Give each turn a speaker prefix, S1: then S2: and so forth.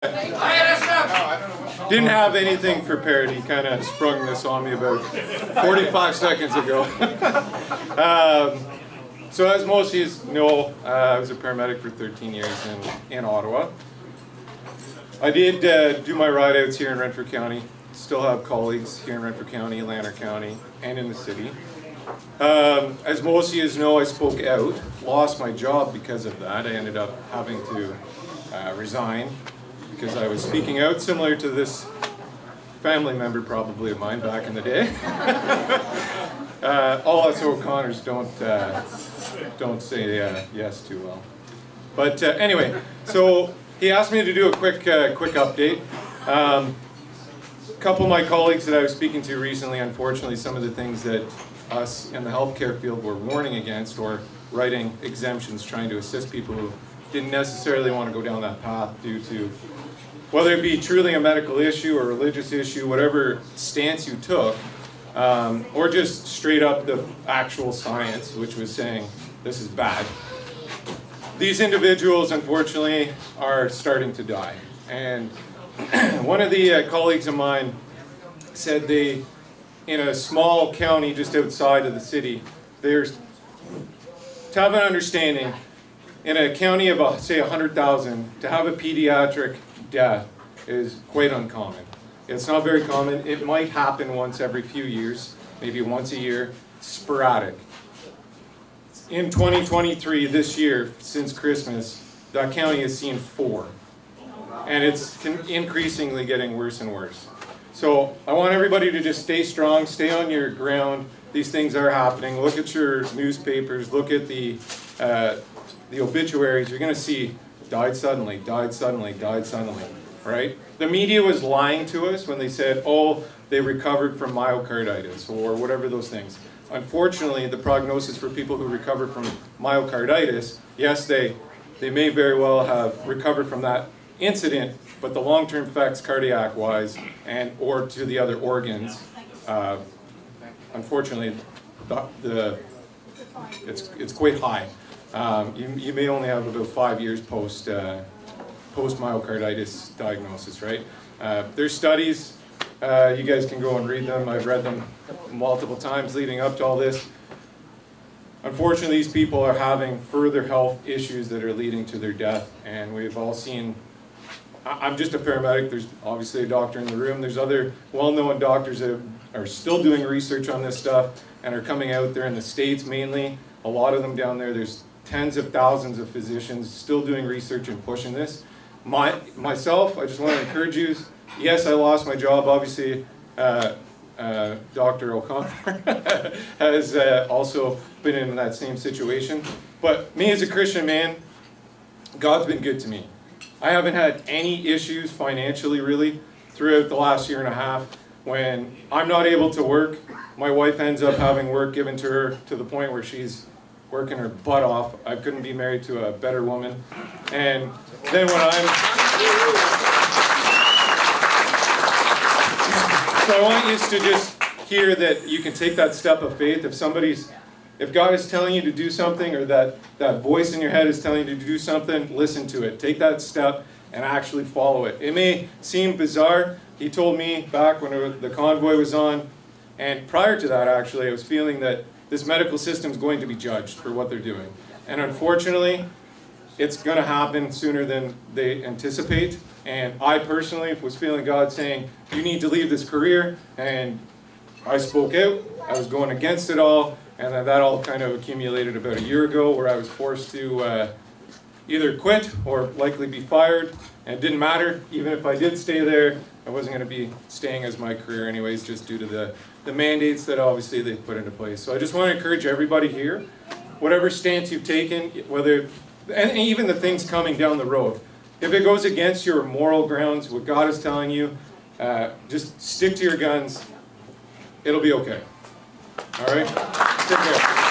S1: Didn't have anything prepared. He kind of sprung this on me about 45 seconds ago. So as most of you know, I was a paramedic for 13 years in Ottawa. I did do my ride-outs here in Renfrew County. Still have colleagues here in Renfrew County, Lanark County, and in the city. As most of you know, I spoke out, lost my job because of that. I ended up having to resign because I was speaking out, similar to this family member probably of mine back in the day. All us O'Connors don't say yes too well. But anyway, so he asked me to do a quick update. A couple of my colleagues that I was speaking to recently, unfortunately, some of the things that us in the healthcare field were warning against, or writing exemptions trying to assist people who didn't necessarily want to go down that path due to whether it be truly a medical issue or religious issue, whatever stance you took, or just straight up the actual science, which was saying this is bad. These individuals, unfortunately, are starting to die. And one of the colleagues of mine said they, in a small county just outside of the city, there's, to have an understanding, in a county of, say, 100,000, to have a pediatric death is quite uncommon. It's not very common. It might happen once every few years, maybe once a year, sporadic. In 2023, this year, since Christmas, that county has seen 4. And it's increasingly getting worse and worse. So I want everybody to just stay strong, stay on your ground. These things are happening. Look at your newspapers, look at the obituaries. You're going to see died suddenly, died suddenly, died suddenly, right? The media was lying to us when they said, oh, they recovered from myocarditis or whatever those things. Unfortunately, the prognosis for people who recover from myocarditis, yes, they may very well have recovered from that incident, but the long-term effects cardiac-wise and or to the other organs, unfortunately, it's quite high. You may only have about 5 years post myocarditis diagnosis, right? There's studies. You guys can go and read them. I've read them multiple times leading up to all this. Unfortunately, these people are having further health issues that are leading to their death, and we've all seen. I'm just a paramedic. There's obviously a doctor in the room. There's other well-known doctors that are still doing research on this stuff and are coming out there in the States mainly. A lot of them down there. There's tens of thousands of physicians still doing research and pushing this. Myself, I just want to encourage you. Yes, I lost my job. Obviously, Dr. O'Connor has also been in that same situation. But me as a Christian man, God's been good to me. I haven't had any issues financially, really, throughout the last year and a half. When I'm not able to work, my wife ends up having work given to her to the point where she's working her butt off. I couldn't be married to a better woman. And then when So I want you to just hear that you can take that step of faith. If God is telling you to do something, or that voice in your head is telling you to do something, listen to it. Take that step and actually follow it. It may seem bizarre. He told me back when the convoy was on, and prior to that actually, I was feeling that this medical system is going to be judged for what they're doing. And unfortunately, it's going to happen sooner than they anticipate. And I personally was feeling God saying, you need to leave this career. And I spoke out. I was going against it all. And then that all kind of accumulated about a year ago, where I was forced to either quit or likely be fired. And it didn't matter. Even if I did stay there, I wasn't going to be staying as my career anyways, just due to the mandates that obviously they put into place. So I just want to encourage everybody here, whatever stance you've taken, and even the things coming down the road, if it goes against your moral grounds, what God is telling you, just stick to your guns. It'll be okay. All right? Take care.